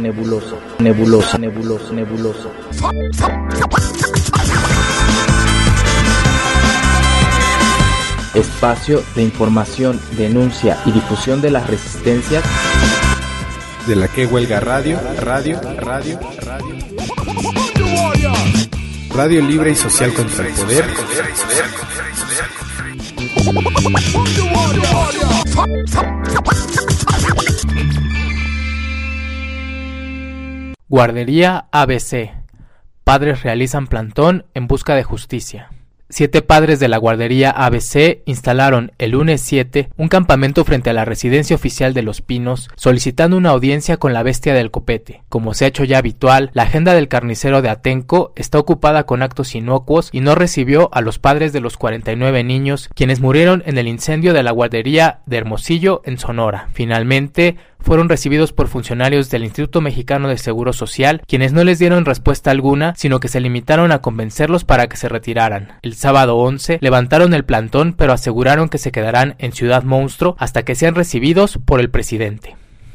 nebulosa, nebulosa, nebulosa, nebulosa. Espacio de información, denuncia y difusión de las resistencias de la que huelga radio libre y social contra el poder. Guardería ABC. Padres realizan plantón en busca de justicia. 7 padres de la guardería ABC instalaron el lunes 7 un campamento frente a la residencia oficial de Los Pinos, solicitando una audiencia con la bestia del copete. Como se ha hecho ya habitual, la agenda del carnicero de Atenco está ocupada con actos inocuos y no recibió a los padres de los 49 niños, quienes murieron en el incendio de la guardería de Hermosillo, en Sonora. Finalmente, fueron recibidos por funcionarios del Instituto Mexicano de Seguro Social, quienes no les dieron respuesta alguna, sino que se limitaron a convencerlos para que se retiraran. El sábado 11 levantaron el plantón, pero aseguraron que se quedarán en Ciudad Monstruo hasta que sean recibidos por el presidente.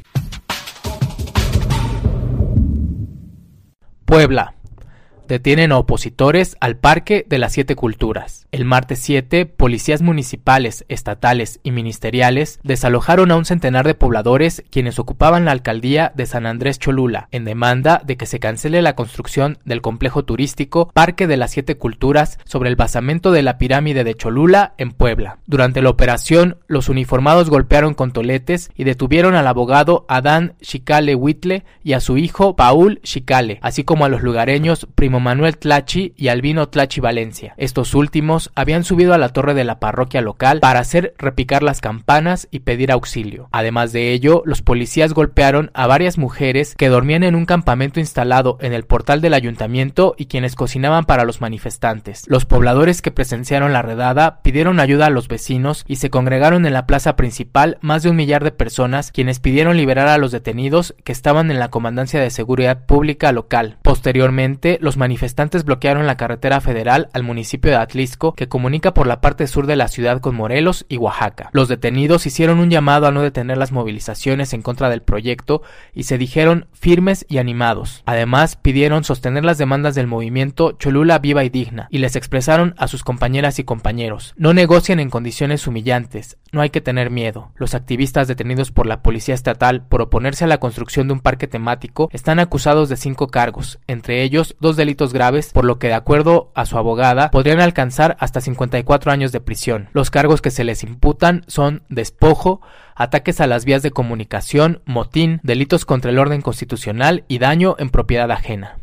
Puebla. Detienen a opositores al Parque de las 7 Culturas. El martes 7, policías municipales, estatales y ministeriales desalojaron a un centenar de pobladores quienes ocupaban la alcaldía de San Andrés Cholula, en demanda de que se cancele la construcción del complejo turístico Parque de las 7 Culturas sobre el basamento de la pirámide de Cholula, en Puebla. Durante la operación, los uniformados golpearon con toletes y detuvieron al abogado Adán Xicale Huitle y a su hijo Paul Xicale, así como a los lugareños Primo Manuel Tlachi y Albino Tlachi Valencia. Estos últimos habían subido a la torre de la parroquia local para hacer repicar las campanas y pedir auxilio. Además de ello, los policías golpearon a varias mujeres que dormían en un campamento instalado en el portal del ayuntamiento y quienes cocinaban para los manifestantes. Los pobladores que presenciaron la redada pidieron ayuda a los vecinos y se congregaron en la plaza principal más de 1 millar de personas, quienes pidieron liberar a los detenidos que estaban en la Comandancia de Seguridad Pública local. Posteriormente, los manifestantes bloquearon la carretera federal al municipio de Atlisco, que comunica por la parte sur de la ciudad con Morelos y Oaxaca. Los detenidos hicieron un llamado a no detener las movilizaciones en contra del proyecto y se dijeron firmes y animados. Además, pidieron sostener las demandas del movimiento Cholula Viva y Digna y les expresaron a sus compañeras y compañeros: no negocian en condiciones humillantes, no hay que tener miedo. Los activistas detenidos por la policía estatal por oponerse a la construcción de un parque temático están acusados de 5 cargos, entre ellos 2 delitos graves, por lo que, de acuerdo a su abogada, podrían alcanzar hasta 54 años de prisión. Los cargos que se les imputan son despojo, ataques a las vías de comunicación, motín, delitos contra el orden constitucional y daño en propiedad ajena.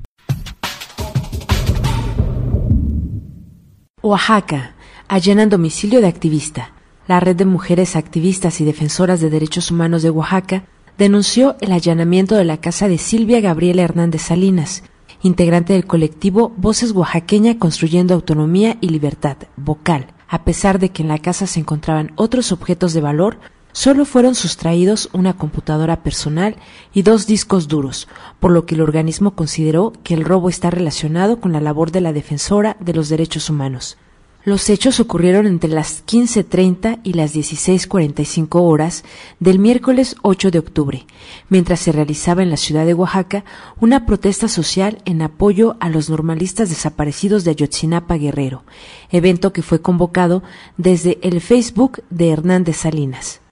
Oaxaca. Allanan domicilio de activista. La Red de Mujeres Activistas y Defensoras de Derechos Humanos de Oaxaca denunció el allanamiento de la casa de Silvia Gabriela Hernández Salinas, integrante del colectivo Voces Oaxaqueña Construyendo Autonomía y Libertad, VOCAL. A pesar de que en la casa se encontraban otros objetos de valor, solo fueron sustraídos una computadora personal y 2 discos duros, por lo que el organismo consideró que el robo está relacionado con la labor de la defensora de los derechos humanos. Los hechos ocurrieron entre las 15:30 y las 16:45 horas del miércoles 8 de octubre, mientras se realizaba en la ciudad de Oaxaca una protesta social en apoyo a los normalistas desaparecidos de Ayotzinapa, Guerrero, evento que fue convocado desde el Facebook de Hernández Salinas.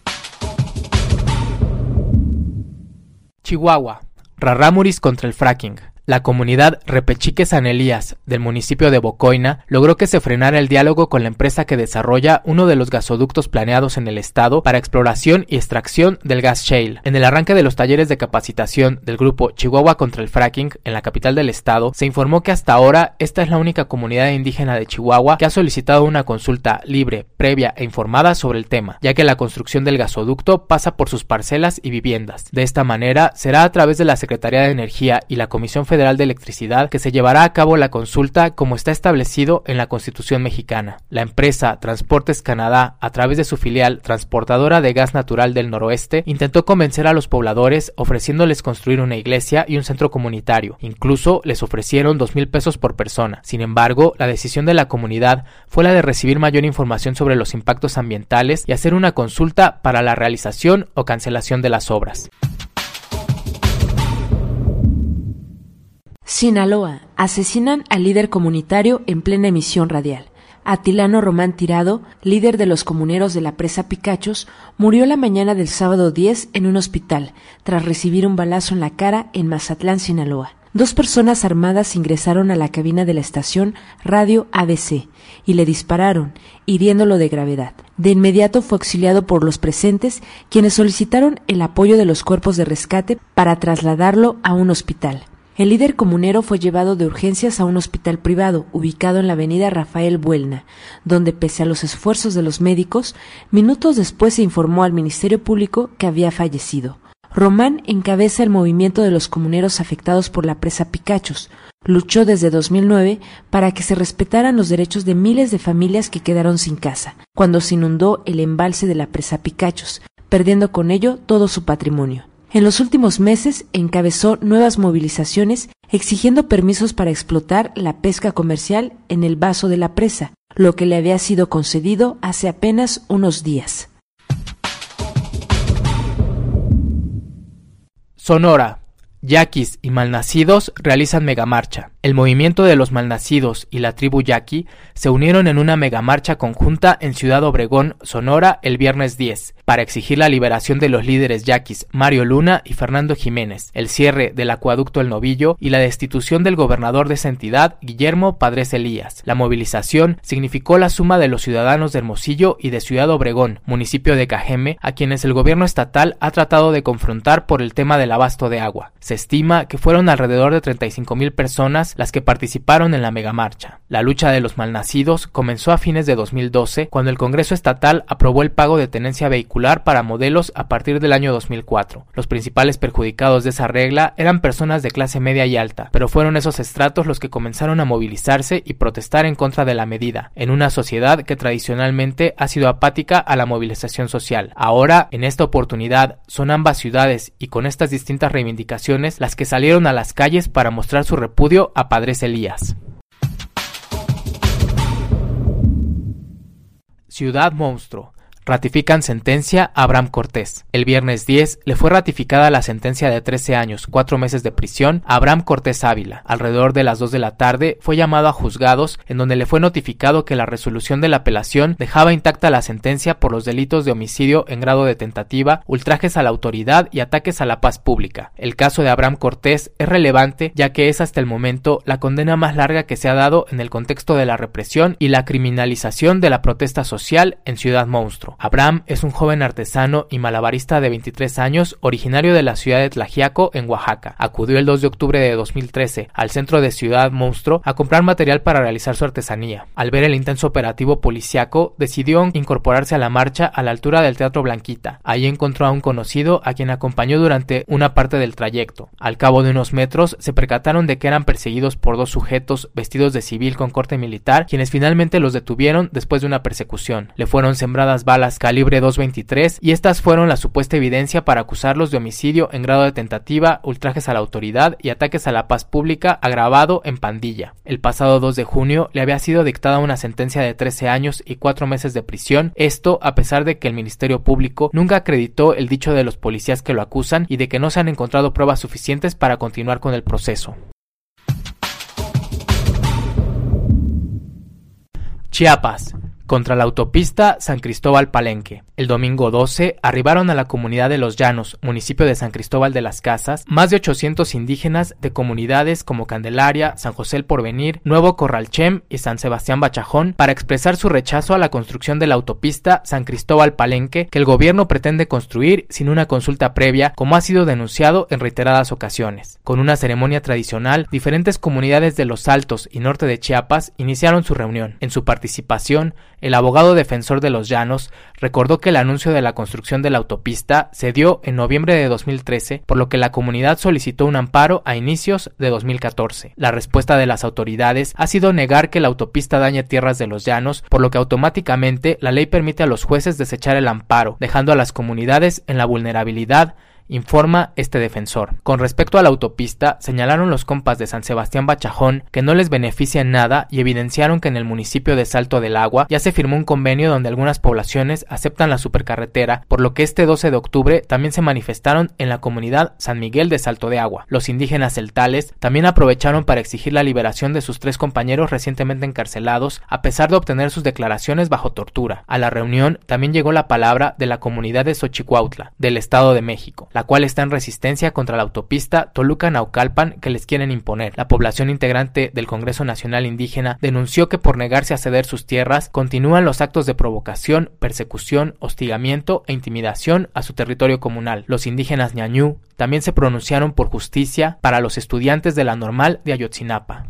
Chihuahua. Rarámuris contra el fracking. La comunidad Repechique San Elías del municipio de Bocoina logró que se frenara el diálogo con la empresa que desarrolla uno de los gasoductos planeados en el estado para exploración y extracción del gas shale. En el arranque de los talleres de capacitación del grupo Chihuahua contra el fracking en la capital del estado, se informó que hasta ahora esta es la única comunidad indígena de Chihuahua que ha solicitado una consulta libre, previa e informada sobre el tema, ya que la construcción del gasoducto pasa por sus parcelas y viviendas. De esta manera, será a través de la Secretaría de Energía y la Comisión Federal de Electricidad que se llevará a cabo la consulta como está establecido en la Constitución mexicana. La empresa Transportes Canadá, a través de su filial Transportadora de Gas Natural del Noroeste, intentó convencer a los pobladores ofreciéndoles construir una iglesia y un centro comunitario. Incluso les ofrecieron 2,000 pesos por persona. Sin embargo, la decisión de la comunidad fue la de recibir mayor información sobre los impactos ambientales y hacer una consulta para la realización o cancelación de las obras. Sinaloa. Asesinan al líder comunitario en plena emisión radial. Atilano Román Tirado, líder de los comuneros de la presa Picachos, murió la mañana del sábado 10 en un hospital, tras recibir un balazo en la cara en Mazatlán, Sinaloa. 2 personas armadas ingresaron a la cabina de la estación Radio ABC y le dispararon, hiriéndolo de gravedad. De inmediato fue auxiliado por los presentes, quienes solicitaron el apoyo de los cuerpos de rescate para trasladarlo a un hospital. El líder comunero fue llevado de urgencias a un hospital privado ubicado en la avenida Rafael Buelna, donde pese a los esfuerzos de los médicos, minutos después se informó al Ministerio Público que había fallecido. Román encabeza el movimiento de los comuneros afectados por la presa Picachos. Luchó desde 2009 para que se respetaran los derechos de miles de familias que quedaron sin casa, cuando se inundó el embalse de la presa Picachos, perdiendo con ello todo su patrimonio. En los últimos meses encabezó nuevas movilizaciones exigiendo permisos para explotar la pesca comercial en el vaso de la presa, lo que le había sido concedido hace apenas unos días. Sonora. Yaquis y malnacidos realizan megamarcha. El movimiento de los malnacidos y la tribu yaqui se unieron en una megamarcha conjunta en Ciudad Obregón, Sonora, el viernes 10, para exigir la liberación de los líderes yaquis Mario Luna y Fernando Jiménez, el cierre del acueducto El Novillo y la destitución del gobernador de esa entidad, Guillermo Padres Elías. La movilización significó la suma de los ciudadanos de Hermosillo y de Ciudad Obregón, municipio de Cajeme, a quienes el gobierno estatal ha tratado de confrontar por el tema del abasto de agua. Se estima que fueron alrededor de 35,000 personas las que participaron en la megamarcha. La lucha de los malnacidos comenzó a fines de 2012, cuando el Congreso Estatal aprobó el pago de tenencia vehicular para modelos a partir del año 2004. Los principales perjudicados de esa regla eran personas de clase media y alta, pero fueron esos estratos los que comenzaron a movilizarse y protestar en contra de la medida, en una sociedad que tradicionalmente ha sido apática a la movilización social. Ahora, en esta oportunidad, son ambas ciudades y con estas distintas reivindicaciones las que salieron a las calles para mostrar su repudio a Padres Elías. Ciudad Monstruo. Ratifican sentencia a Abraham Cortés. El viernes 10 le fue ratificada la sentencia de 13 años, 4 meses de prisión a Abraham Cortés Ávila. Alrededor de las 2 de la tarde fue llamado a juzgados, en donde le fue notificado que la resolución de la apelación dejaba intacta la sentencia por los delitos de homicidio en grado de tentativa, ultrajes a la autoridad y ataques a la paz pública. El caso de Abraham Cortés es relevante ya que es hasta el momento la condena más larga que se ha dado en el contexto de la represión y la criminalización de la protesta social en Ciudad Monstruo. Abraham es un joven artesano y malabarista de 23 años, originario de la ciudad de Tlaxiaco, en Oaxaca. Acudió el 2 de octubre de 2013 al centro de Ciudad Monstruo a comprar material para realizar su artesanía. Al ver el intenso operativo policiaco, decidió incorporarse a la marcha a la altura del Teatro Blanquita. Ahí encontró a un conocido a quien acompañó durante una parte del trayecto. Al cabo de unos metros, se percataron de que eran perseguidos por 2 sujetos vestidos de civil con corte militar, quienes finalmente los detuvieron después de una persecución. Le fueron sembradas balas calibre .223 y estas fueron la supuesta evidencia para acusarlos de homicidio en grado de tentativa, ultrajes a la autoridad y ataques a la paz pública agravado en pandilla. El pasado 2 de junio le había sido dictada una sentencia de 13 años y 4 meses de prisión, esto a pesar de que el Ministerio Público nunca acreditó el dicho de los policías que lo acusan y de que no se han encontrado pruebas suficientes para continuar con el proceso. Chiapas. Contra la autopista San Cristóbal Palenque. El domingo 12 arribaron a la comunidad de Los Llanos, municipio de San Cristóbal de las Casas, más de 800 indígenas de comunidades como Candelaria, San José el Porvenir, Nuevo Corralchem y San Sebastián Bachajón para expresar su rechazo a la construcción de la autopista San Cristóbal Palenque que el gobierno pretende construir sin una consulta previa, como ha sido denunciado en reiteradas ocasiones. Con una ceremonia tradicional, diferentes comunidades de los Altos y norte de Chiapas iniciaron su reunión. En su participación, el abogado defensor de Los Llanos recordó que el anuncio de la construcción de la autopista se dio en noviembre de 2013, por lo que la comunidad solicitó un amparo a inicios de 2014. La respuesta de las autoridades ha sido negar que la autopista dañe tierras de Los Llanos, por lo que automáticamente la ley permite a los jueces desechar el amparo, dejando a las comunidades en la vulnerabilidad informa este defensor. Con respecto a la autopista, señalaron los compas de San Sebastián Bachajón que no les beneficia en nada y evidenciaron que en el municipio de Salto del Agua ya se firmó un convenio donde algunas poblaciones aceptan la supercarretera, por lo que este 12 de octubre también se manifestaron en la comunidad San Miguel de Salto de Agua. Los indígenas celtales también aprovecharon para exigir la liberación de sus 3 compañeros recientemente encarcelados, a pesar de obtener sus declaraciones bajo tortura. A la reunión también llegó la palabra de la comunidad de Xochicuautla, del Estado de México, la cual está en resistencia contra la autopista Toluca-Naucalpan que les quieren imponer. La población integrante del Congreso Nacional Indígena denunció que por negarse a ceder sus tierras, continúan los actos de provocación, persecución, hostigamiento e intimidación a su territorio comunal. Los indígenas ñañú también se pronunciaron por justicia para los estudiantes de la Normal de Ayotzinapa.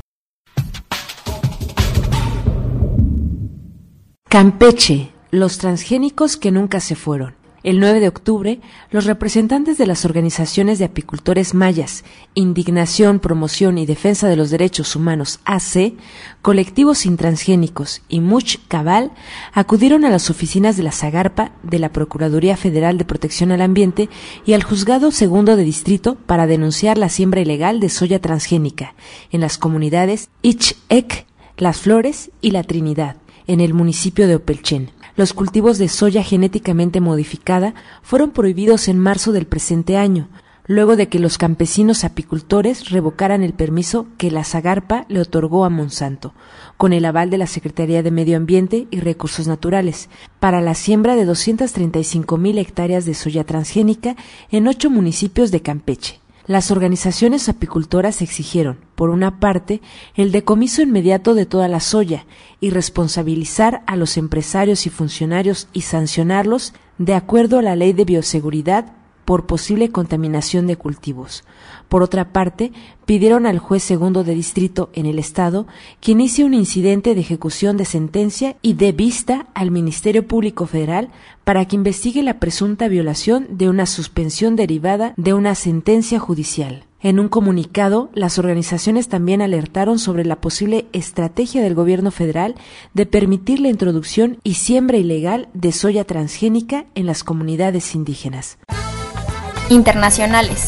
Campeche, los transgénicos que nunca se fueron. El 9 de octubre, los representantes de las organizaciones de apicultores mayas, Indignación, Promoción y Defensa de los Derechos Humanos, AC, Colectivos Sin Transgénicos y Much Cabal, acudieron a las oficinas de la Zagarpa de la Procuraduría Federal de Protección al Ambiente y al Juzgado Segundo de Distrito para denunciar la siembra ilegal de soya transgénica en las comunidades Ix'ec, Las Flores y La Trinidad, en el municipio de Opelchen. Los cultivos de soya genéticamente modificada fueron prohibidos en marzo del presente año, luego de que los campesinos apicultores revocaran el permiso que la Zagarpa le otorgó a Monsanto, con el aval de la Secretaría de Medio Ambiente y Recursos Naturales, para la siembra de 235,000 hectáreas de soya transgénica en 8 municipios de Campeche. Las organizaciones apicultoras exigieron, por una parte, el decomiso inmediato de toda la soya y responsabilizar a los empresarios y funcionarios y sancionarlos de acuerdo a la Ley de Bioseguridad por posible contaminación de cultivos. Por otra parte, pidieron al juez segundo de distrito en el estado que inicie un incidente de ejecución de sentencia y dé vista al Ministerio Público Federal para que investigue la presunta violación de una suspensión derivada de una sentencia judicial. En un comunicado, las organizaciones también alertaron sobre la posible estrategia del gobierno federal de permitir la introducción y siembra ilegal de soya transgénica en las comunidades indígenas. Internacionales.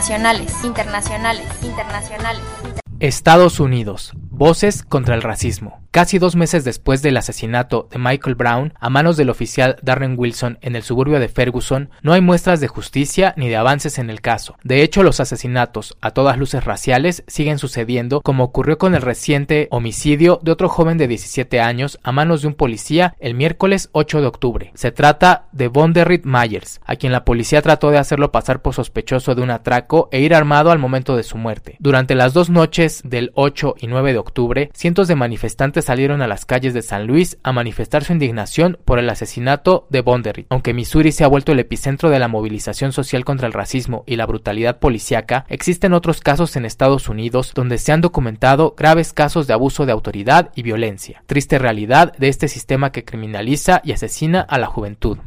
Estados Unidos. Voces contra el racismo. Casi 2 meses después del asesinato de Michael Brown a manos del oficial Darren Wilson en el suburbio de Ferguson, no hay muestras de justicia ni de avances en el caso. De hecho, los asesinatos, a todas luces raciales, siguen sucediendo, como ocurrió con el reciente homicidio de otro joven de 17 años a manos de un policía el miércoles 8 de octubre. Se trata de Vonderrit Myers, a quien la policía trató de hacerlo pasar por sospechoso de un atraco e ir armado al momento de su muerte. Durante las 2 noches del 8 y 9 de octubre, cientos de manifestantes salieron a las calles de San Luis a manifestar su indignación por el asesinato de Vonderrit. Aunque Missouri se ha vuelto el epicentro de la movilización social contra el racismo y la brutalidad policíaca, existen otros casos en Estados Unidos donde se han documentado graves casos de abuso de autoridad y violencia. Triste realidad de este sistema que criminaliza y asesina a la juventud.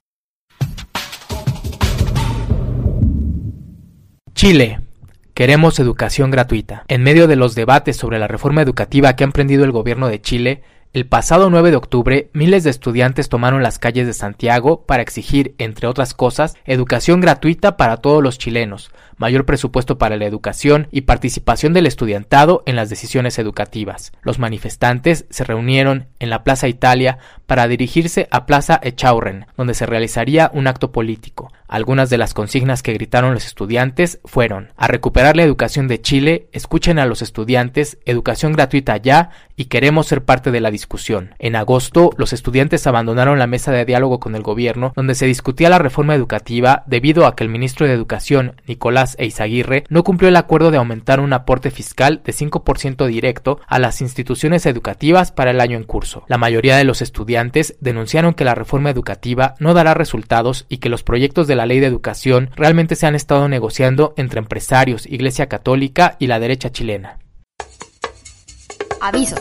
Chile. Queremos educación gratuita. En medio de los debates sobre la reforma educativa que ha emprendido el gobierno de Chile, el pasado 9 de octubre, miles de estudiantes tomaron las calles de Santiago para exigir, entre otras cosas, educación gratuita para todos los chilenos, mayor presupuesto para la educación y participación del estudiantado en las decisiones educativas. Los manifestantes se reunieron en la Plaza Italia para dirigirse a Plaza Echaurren, donde se realizaría un acto político. Algunas de las consignas que gritaron los estudiantes fueron: a recuperar la educación de Chile, escuchen a los estudiantes, educación gratuita ya y queremos ser parte de la discusión. En agosto, los estudiantes abandonaron la mesa de diálogo con el gobierno, donde se discutía la reforma educativa debido a que el ministro de Educación, Nicolás Eizaguirre, no cumplió el acuerdo de aumentar un aporte fiscal de 5% directo a las instituciones educativas para el año en curso. La mayoría de los estudiantes denunciaron que la reforma educativa no dará resultados y que los proyectos de la ley de educación realmente se han estado negociando entre empresarios, Iglesia Católica y la derecha chilena. Avisos.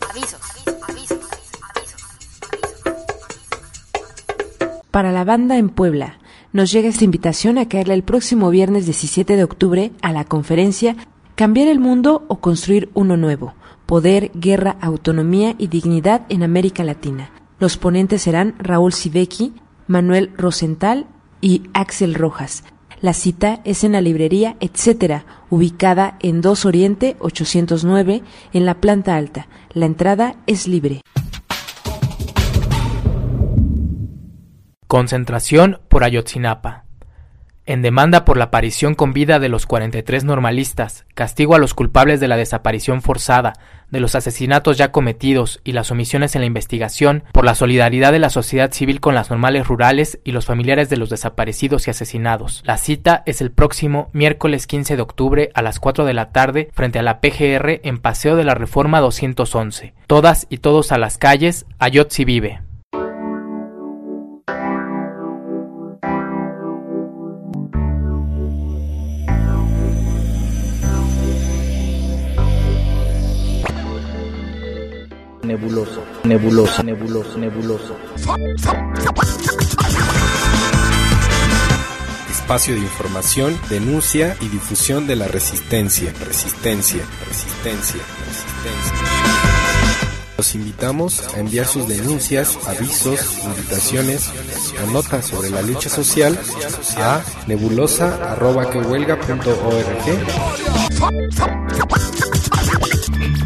Para la banda en Puebla, nos llega esta invitación a caerle el próximo viernes 17 de octubre a la conferencia Cambiar el mundo o construir uno nuevo, poder, guerra, autonomía y dignidad en América Latina. Los ponentes serán Raúl Sivecki, Manuel Rosenthal y Axel Rojas. La cita es en la librería Etcétera, ubicada en 2 Oriente 809, en la planta alta. La entrada es libre. Concentración por Ayotzinapa. En demanda por la aparición con vida de los 43 normalistas, castigo a los culpables de la desaparición forzada, de los asesinatos ya cometidos y las omisiones en la investigación, por la solidaridad de la sociedad civil con las normales rurales y los familiares de los desaparecidos y asesinados. La cita es el próximo miércoles 15 de octubre a las 4 de la tarde frente a la PGR en Paseo de la Reforma 211. Todas y todos a las calles, Ayotzi vive. Nebulosa, nebulosa, nebulosa, nebulosa. Espacio de información, denuncia y difusión de la resistencia. Los invitamos a enviar sus denuncias, avisos, invitaciones o notas sobre la lucha social a nebulosa@quehuelga.org.